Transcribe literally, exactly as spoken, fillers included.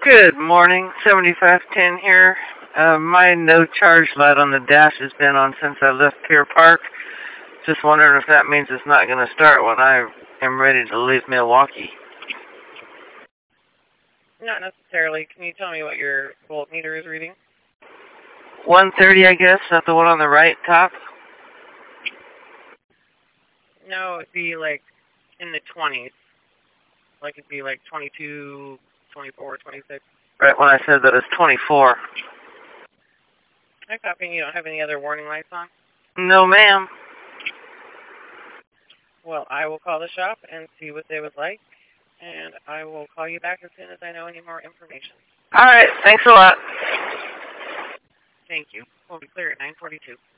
Good morning, seventy-five ten here. Uh, my no charge light on the dash has been on since I left Pier Park. Just wondering if that means it's not going to start when I am ready to leave Milwaukee. Not necessarily. Can you tell me what your voltmeter is reading? one thirty, I guess. That's the one on the right top? No, it'd be like in the twenties. Like it'd be like twenty-two, twenty-four, twenty-six. Right when I said that it's twenty-four. I copy. You don't have any other warning lights on? No, ma'am. Well, I will call the shop and see what they would like, and I will call you back as soon as I know any more information. All right. Thanks a lot. Thank you. We'll be clear at nine forty-two.